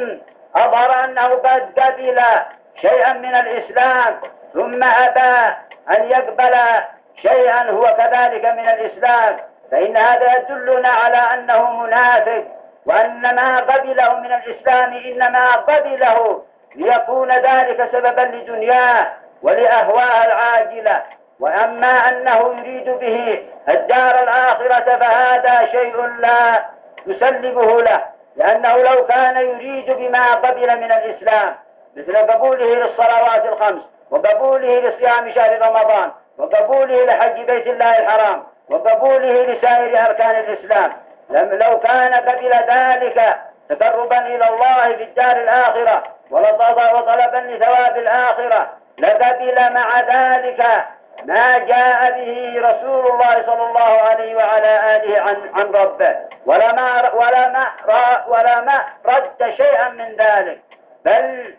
أظهر أنه قد قبل شيئا من الإسلام ثم أبى أن يقبل شيئا هو كذلك من الإسلام، فإن هذا يدلنا على أنه منافق، وأن ما قبله من الإسلام إنما قبله ليكون ذلك سببا لدنياه ولأهواه العاجلة. وأما أنه يريد به الدار الآخرة فهذا شيء لا يسلمه له، لأنه لو كان يريد بما قبل من الإسلام مثل قبوله للصلوات الخمس وقبوله لصيام شهر رمضان وقبوله لحج بيت الله الحرام وقبوله لسائر أركان الإسلام، لو كان قبل ذلك تقربا إلى الله في الدار الآخرة وطلبا لثواب الآخرة لقبل مع ذلك ما جاء به رسول الله صلى الله عليه وعلى آله عن, عن ربه، ولما, ولما, ولما رد شيئا من ذلك، بل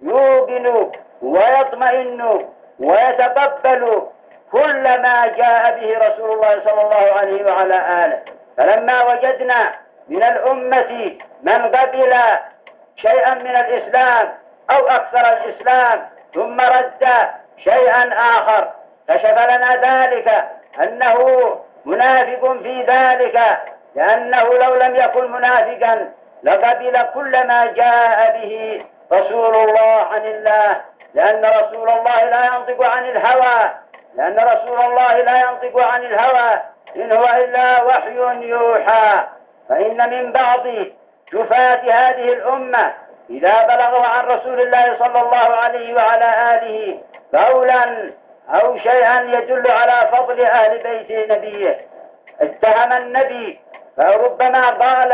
يوقن ويطمئن ويتقبل كل ما جاء به رسول الله صلى الله عليه وعلى آله. فلما وجدنا من الأمة من قبل شيئا من الإسلام أو أكثر الإسلام ثم رد شيئا آخر كشف لنا ذلك أنه منافق في ذلك، لأنه لو لم يكن منافقا لقبل كل ما جاء به رسول الله عن الله، لأن رسول الله لا ينطق عن الهوى لأن رسول الله لا ينطق عن الهوى إن هو إلا وحي يوحى. فإن من بعض جفاة هذه الأمة إذا بلغوا عن رسول الله صلى الله عليه وعلى آله قولا أو شيئا يدل على فضل أهل بيت نبيه اتهم النبي، فربما قال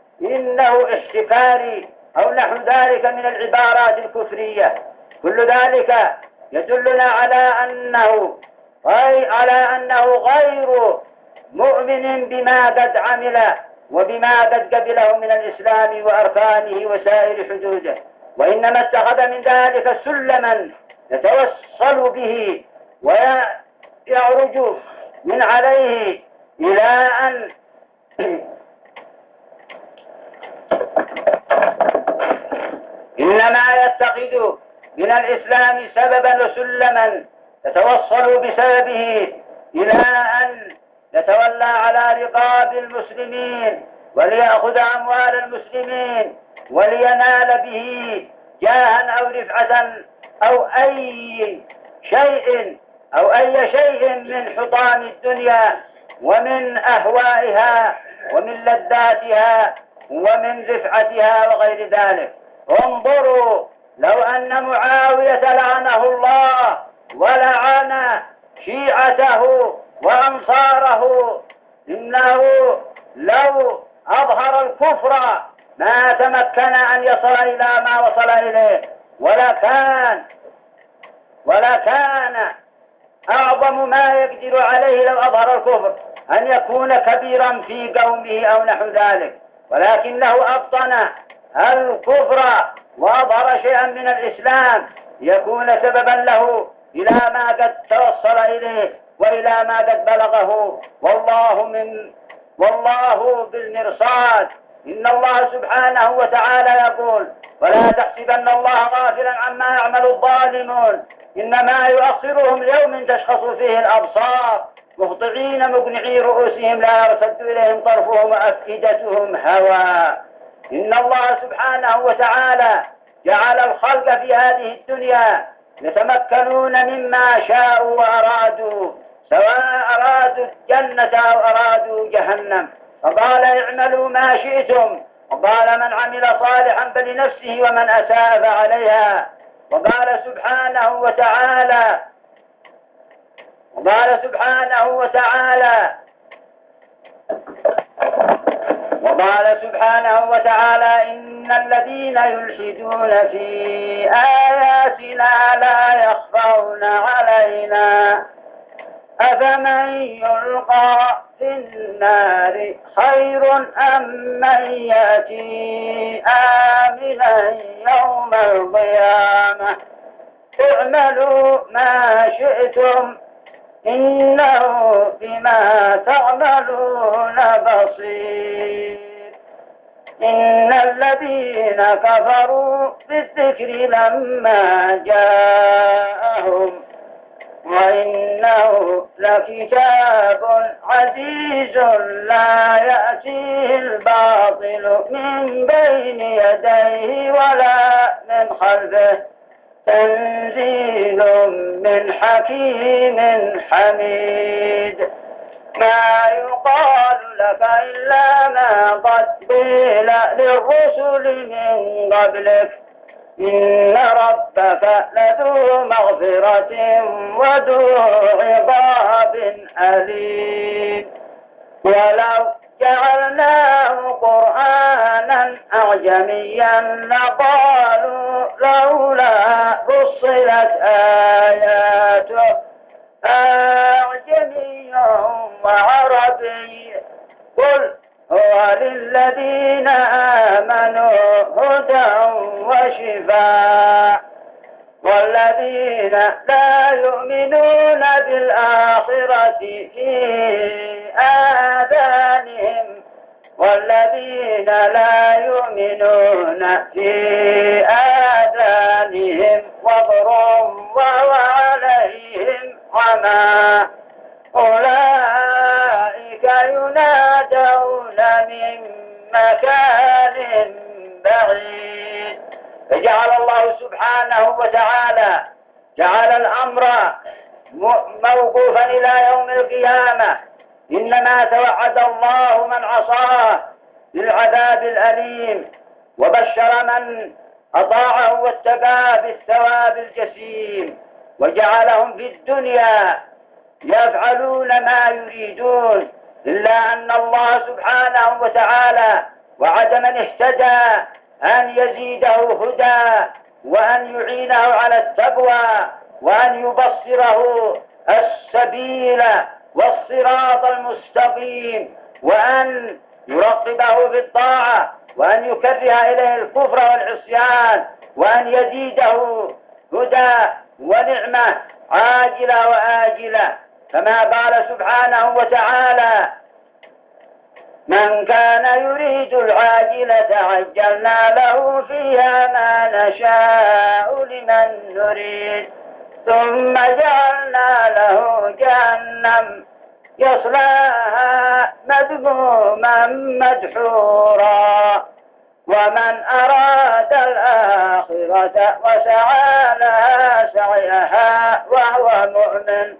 إنه احتكاري أو نحو ذلك من العبارات الكفرية. كل ذلك يدلنا على أنه أي على أنه غير مؤمن بما قد عمل وبما قد قبله من الإسلام وأركانه وسائر حدوده، وإنما اتخذ من ذلك سلما يتوصل به ويعرج من عليه إلى أن إنما يتخذ من الإسلام سببا وسلما يتوصل بسببه إلى أن يتولى على رقاب المسلمين وليأخذ أموال المسلمين ولينال به جاها أو رفعة أو أي شيء أو أي شيء من حطام الدنيا ومن أهوائها ومن لذاتها ومن رفعتها وغير ذلك. انظروا لو أن معاوية لعنه الله ولعن شيعته وأنصاره إنه لو أظهر الكفر ما تمكن أن يصل إلى ما وصل إليه، ولا كان ولا كان أعظم ما يقدر عليه لو أظهر الكفر أن يكون كبيرا في قومه أو نحو ذلك، ولكنه أبطن الكفر وأظهر شيئا من الإسلام يكون سببا له إلى ما قد توصل إليه وإلى ما قد بلغه، والله من والله بالمرصاد. إن الله سبحانه وتعالى يقول: ولا تحسبن الله غافلا عما يعمل الظالمون إنما يؤخرهم ليوم تشخص فيه الأبصار مهطعين مقنعي رؤوسهم لا يرتد إليهم طرفهم وأفئدتهم هوى. إن الله سبحانه وتعالى جعل الخلق في هذه الدنيا يتمكنون مما شاءوا وأرادوا، سواء أرادوا الجنة أو أرادوا جهنم، فقال: اعملوا ما شئتم، وقال: من عمل صالحا فلنفسه ومن أساء فعليها. وقال سبحانه وتعالى وقال سبحانه وتعالى وقال سبحانه وتعالى إن الذين يلحدون في آياتنا لا يخفون علينا أفمن يلقى في النار خير أم من يأتي آمنا يوم القيامة اعملوا ما شئتم إنه بما تعملون بصير. إن الذين كفروا بالذكر لما جاءهم وإنه لكتاب عزيز لا يأتيه الباطل من بين يديه ولا من خلفه تنزيل من حكيم حميد. ما يقال لك إلا ما قد قيل للرسل من قبلك إن ربك لذو مغفرة وذو عقاب أليم. ولو جعلناه قرآنا أعجميا لقالوا لولا فصلت آياته أعجمي وعربي قل هو للذين آمنوا هدى وشفاء والذين لا يؤمنون بالآخرة في آذانهم والذين لا يؤمنون في آذانهم وقر وهو عليهم عمى أولئك ينادون من مكان بعيد. فجعل الله سبحانه وتعالى جعل الأمر موقوفا إلى يوم القيامة. إنما توعد الله من عصاه بالعذاب الأليم وبشر من أطاعه واتبعه بالثواب الجسيم وجعلهم في الدنيا يفعلون ما يريدون إلا أن الله سبحانه وتعالى وعد من اهتدى أن يزيده هدى وأن يعينه على التقوى وأن يبصره السبيل والصراط المستقيم وأن يرقبه بالطاعة وأن يكره إليه الكفر والعصيان وأن يزيده هدى ونعمة عاجلة وآجلة. كما قال سبحانه وتعالى من كان يريد العاجلة عجلنا له فيها ما نشاء لمن نريد ثم جعلنا له جهنم يصلاها مذموما مدحورا ومن أراد الآخرة وسعى لها سعيها وهو مؤمن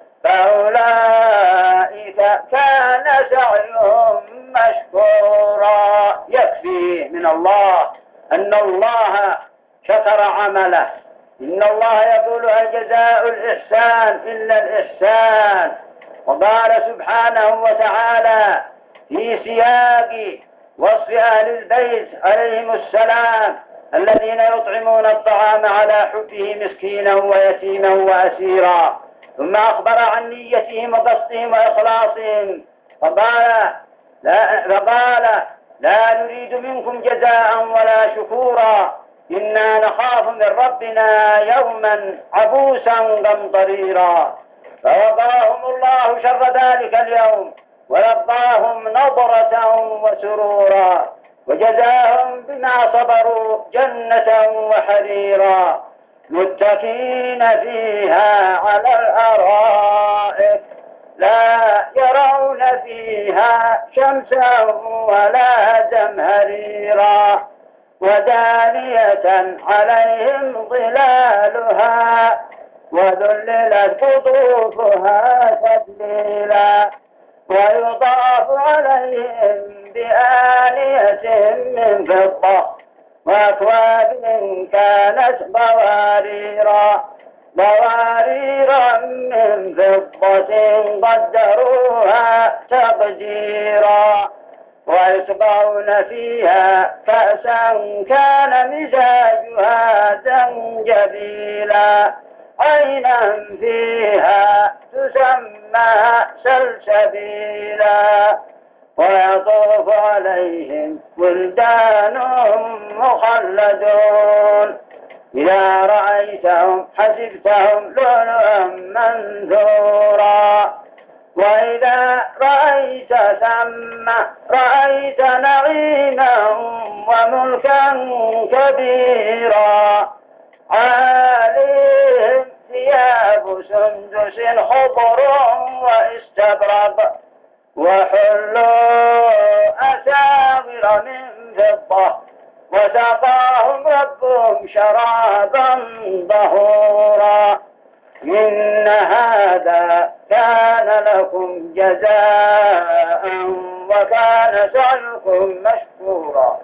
فأولئك كان سعيهم مشكورا. يكفي من الله أن الله شكر عمله. إن الله يقول الجزاء الإحسان إلا الإحسان. وقال سبحانه وتعالى في سياق وصف أهل البيت عليهم السلام الذين يطعمون الطعام على حبه مسكينا ويتيما وأسيرا ثم أخبر عن نيتهم وقصدهم وإخلاصهم فقال لا, فقال لا نريد منكم جزاء ولا شكورا إنا نخاف من ربنا يوما عبوسا قمطريرا. فوقاهم الله شر ذلك اليوم ولقاهم نضرة وسرورا وجزاهم بما صبروا جنة وحريرا متكئين فيها على الأرائك لا يرون فيها شمسا ولا زمهريرا ودانية عليهم ظلالها وذللت قطوفها تذليلا ويضاف عليهم بآنية من فضة وأكواب كانت قواريرا قواريرا من فضة قدروها تقديرا ويسقون فيها كأسا كان مزاجها زنجبيلا عينا فيها تسمى سلسبيلا ويطوف عليهم ولدان مخلدون إذا رأيتهم حسبتهم لؤلؤا منثورا وإذا رأيت ثم رأيت نعيما وملكا كبيرا عليهم ثياب سندس خضر واستبرق وحلوا أساور من فضة وسقاهم ربهم شرابا طهورا إن هذا كان لكم جزاء وكان سعيكم مشكورا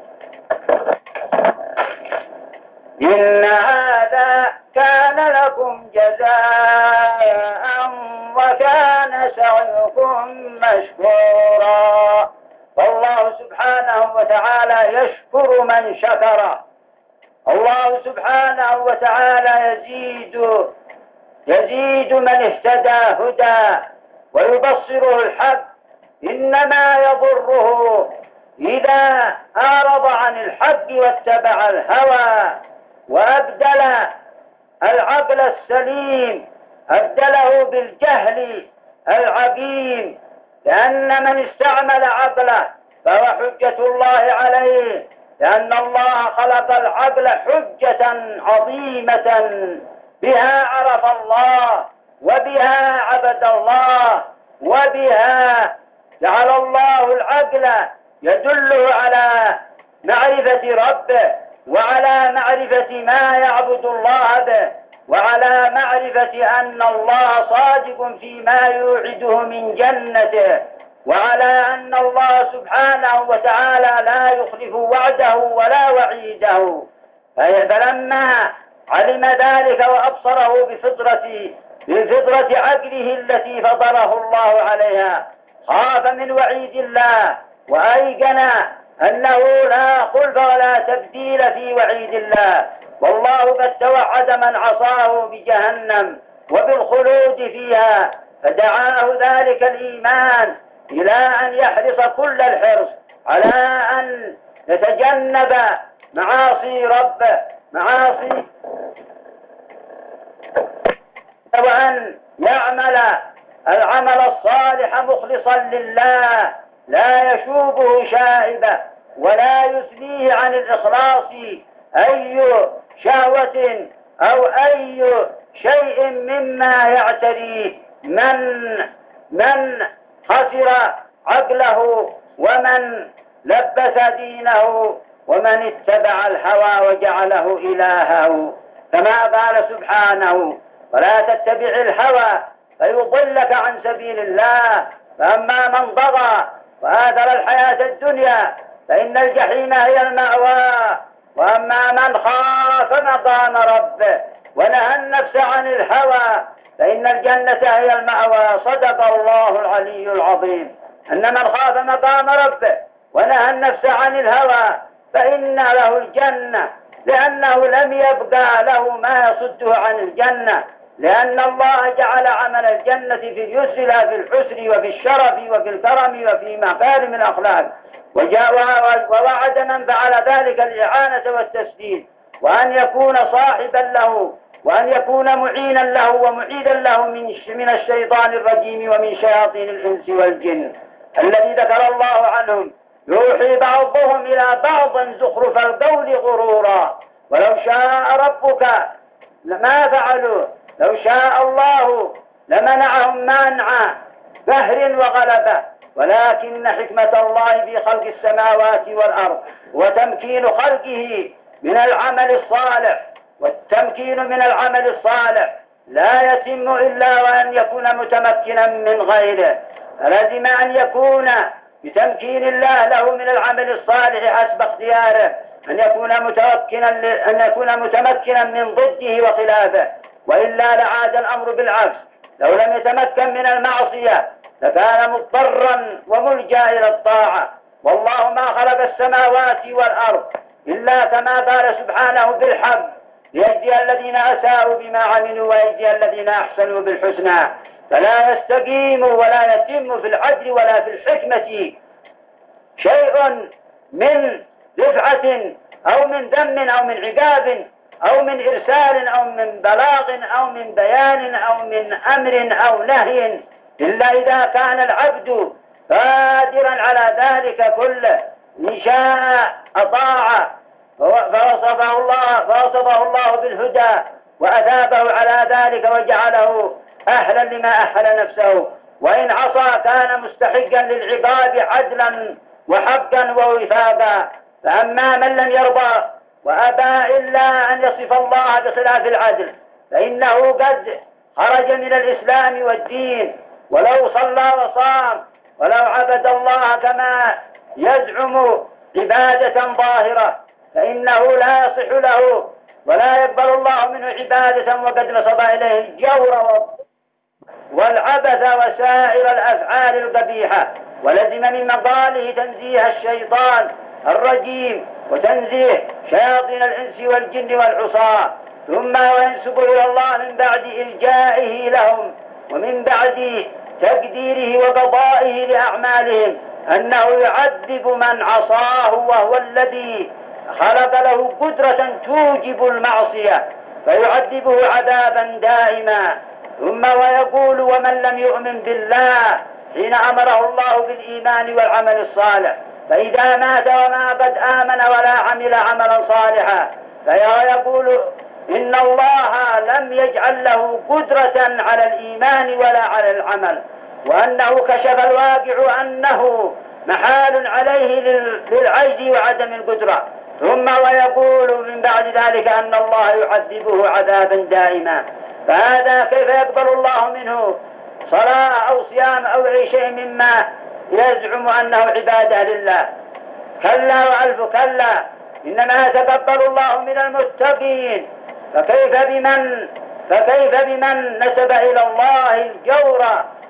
إن هذا كان لكم جزاء وكان سعيكم مشكورا. فالله سبحانه وتعالى يشكر من شكر. الله سبحانه وتعالى يزيد يزيد من اهتدى هدى ويبصره الحق. إنما يضره إذا أعرض عن الحق واتبع الهوى وأبدل العقل السليم أبدله بالجهل العقيم، لأن من استعمل عقله فهو حجة الله عليه، لأن الله خلق العقل حجة عظيمة بها عرف الله وبها عبد الله وبها جعل الله العقل يدله على معرفة ربه وعلى معرفة ما يعبد الله به وعلى معرفة أن الله صادق فيما يوعده من جنته وعلى أن الله سبحانه وتعالى لا يخلف وعده ولا وعيده. فلما علم ذلك وأبصره بفطرة بفطرة عقله التي فضله الله عليها خاف من وعيد الله وأيقن أنه لا خلف ولا تبديل في وعيد الله، والله قد توعد من عصاه بجهنم وبالخلود فيها، فدعاه ذلك الإيمان إلى أن يحرص كل الحرص على أن يتجنب معاصي ربه معاصي وأن يعمل العمل الصالح مخلصا لله لا يشوبه شائبة ولا يثنيه عن الإخلاص أي شهوة أو أي شيء مما يعتريه من من خسر عقله ومن لبس دينه ومن اتبع الهوى وجعله إلهه، كما قال سبحانه: ولا تتبع الهوى فيضلك عن سبيل الله، فأما من طغى وآثر الحياة الدنيا فإن الجحيم هي المأوى، وأما من خاف مقام ربه ونهى النفس عن الهوى فإن الجنة هي المأوى. صدق الله العلي العظيم. أن من خاف مقام ربه ونهى النفس عن الهوى فإن له الجنة، لأنه لم يبقى له ما يصده عن الجنة، لأن الله جعل عمل الجنة في اليسر لا في الحسر وفي الشرف وفي الكرم وفي مكارم الأخلاق، ووعد من فعل ذلك الإعانة والتسديد، وأن يكون صاحبا له وأن يكون معينا له ومعيدا له من الشيطان الرجيم ومن شياطين الإنس والجن الذي ذكر الله عنهم: يوحي بعضهم إلى بعض زخرف القول غرورا ولو شاء ربك ما فعلوا لو شاء الله لمنعهم منع قهر وغلبة، ولكن حكمة الله في خلق السماوات والأرض وتمكين خلقه من العمل الصالح، والتمكين من العمل الصالح لا يتم إلا وأن يكون متمكنا من غيره، فلازم أن يكون بتمكين الله له من العمل الصالح حسب اختياره أن يكون متمكنا أن يكون متمكنا من ضده وخلافه، وإلا لعاد الأمر بالعكس. لو لم يتمكن من المعصية لكان مضطرا وملجأ إلى الطاعة. والله ما خلق السماوات والأرض إلا كما قال سبحانه بالحق ليجزي الذين أساءوا بما عملوا ويجزي الذين أحسنوا بالحسنى، فلا يستقيم ولا يتم في العدل ولا في الحكمة شيء من رفعة أو من ذم أو من عقاب أو من إرسال أو من بلاغ أو من بيان أو من أمر أو نهي إلا إذا كان العبد قادرا على ذلك كله، إن شاء أطاع فوصفه الله فوصفه الله بالهدى وأثابه على ذلك وجعله أهلا لما أهل نفسه، وإن عصى كان مستحقا للعقاب عدلا وحقا ووفاقا. فأما من لم يرضى وأبى إلا أن يصف الله بخلاف العدل فإنه قد خرج من الإسلام والدين، ولو صلى وصام ولو عبد الله كما يزعم عبادة ظاهرة فإنه لا يصح له ولا يقبل الله منه عبادة، وقد نصب إليه الجور والعبث وسائر الأفعال القبيحة. ولزم من مقاله تنزيه الشيطان الرجيم وتنزيه شياطين الإنس والجن والعصاة، ثم وينسب إلى الله من بعد إرجائه لهم ومن بعد تقديره وقضائه لأعمالهم أنه يعذب من عصاه، وهو الذي خلق له قدرة توجب المعصية فيعذبه عذابا دائما. ثم ويقول ومن لم يؤمن بالله حين أمره الله بالإيمان والعمل الصالح فإذا مات وما قد آمن ولا عمل عملا صالحا فيقول إن الله لم يجعل له قدرة على الإيمان ولا على العمل، وأنه كشف الواقع أنه محال عليه للعجز وعدم القدرة. ثم ويقول من بعد ذلك أن الله يعذبه عذابا دائما. فهذا كيف يقبل الله منه صلاة أو صيام أو أي شيء مما يزعم أنه عبادة لله؟ كلا وألف كلا، إنما يتقبل الله من المتقين. فكيف بمن فكيف بمن نسب إلى الله الجور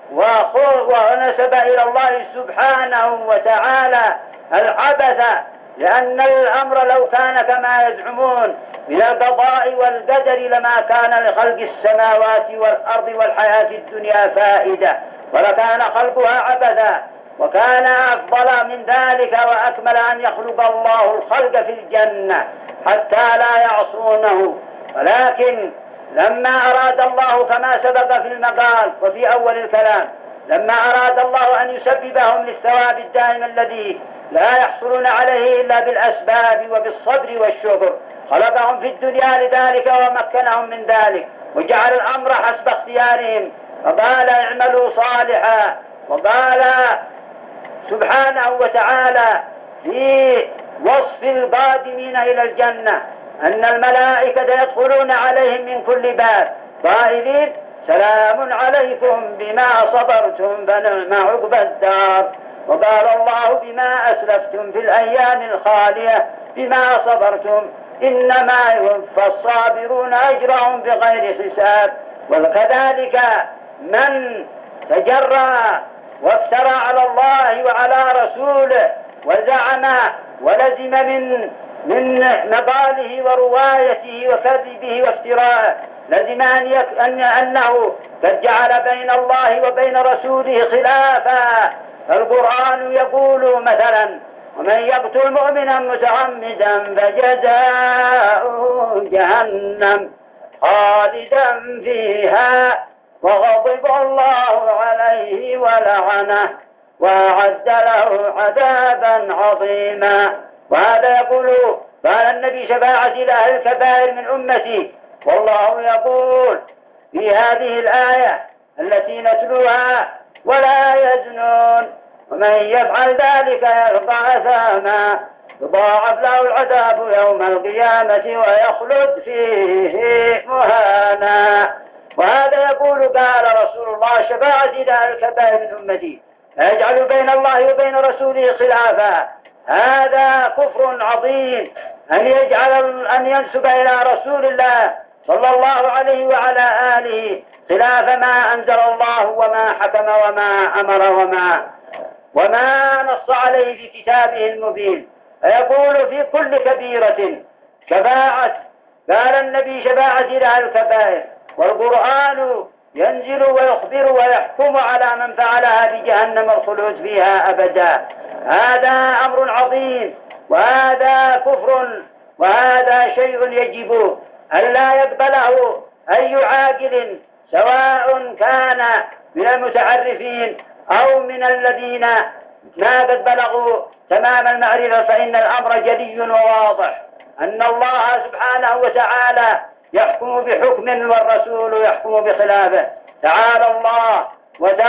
ونسب إلى الله سبحانه وتعالى العبث؟ لأن الأمر لو كان كما يزعمون من القضاء والقدر لما كان لخلق السماوات والأرض والحياة الدنيا فائدة، ولكان خلقها عبثا، وكان أفضل من ذلك وأكمل أن يخلق الله الخلق في الجنة حتى لا يعصونه. ولكن لما أراد الله كما سبق في المقال وفي أول الكلام، لما أراد الله أن يسببهم للثواب الدائم الذي لا يحصلون عليه إلا بالأسباب وبالصبر والشكر، خلقهم في الدنيا لذلك ومكنهم من ذلك وجعل الأمر حسب اختيارهم، فقال اعملوا صالحا. وقال سبحانه وتعالى في وصف القادمين إلى الجنة أن الملائكة يدخلون عليهم من كل باب قائلين سلام عليكم بما صبرتم فنعم عقبى الدار. وقال الله بما أسلفتم في الأيام الخالية بما صبرتم إنما يوفى الصابرون أجرهم بغير حساب. وكذلك من تجرأ وافترى على الله وعلى رسوله وزعم ولزم من من مقاله وروايته وكذبه وافتراءه، لزم أن يك... أن أنه قد جعل بين الله وبين رسوله خلافا. فالقرآن يقول مثلا ومن يقتل مؤمنا متعمدا فجزاؤه جهنم خالدا فيها وغضب الله عليه ولعنه وأعد له عذابا عظيما. وهذا يقول قال النبي شفاعة لأهل الكبائر من أمتي، والله يقول في هذه الآية التي نتلوها ولا يزنون ومن يفعل ذلك يلقى أثاما يضاعف له العذاب يوم القيامة ويخلد فيه مهانا. وهذا يقول قال رسول الله شفاعة لأهل الكبائر من أمتي يجعل بين الله وبين رسوله خلافا. هذا كفر عظيم أن يجعل أن ينسب إلى رسول الله صلى الله عليه وعلى آله خلاف ما أنزل الله وما حكم وما أمر وما وما نص عليه في كتابه المبين. فيقول في كل كبيرة شفاعة، قال النبي شفاعة لأهل الكبائر، والقرآن ينزل ويخبر ويحكم على من فعلها بجهنم الخلود فيها أبدا. هذا أمر عظيم وهذا كفر وهذا شيء يجب أن لا يقبله أي عاقل سواء كان من المتعرفين أو من الذين ما قد بلغوا تمام المعرفة، فإن الأمر جلي وواضح أن الله سبحانه وتعالى يحكم بحكم والرسول يحكم بخلافه. تعالى الله وتعالى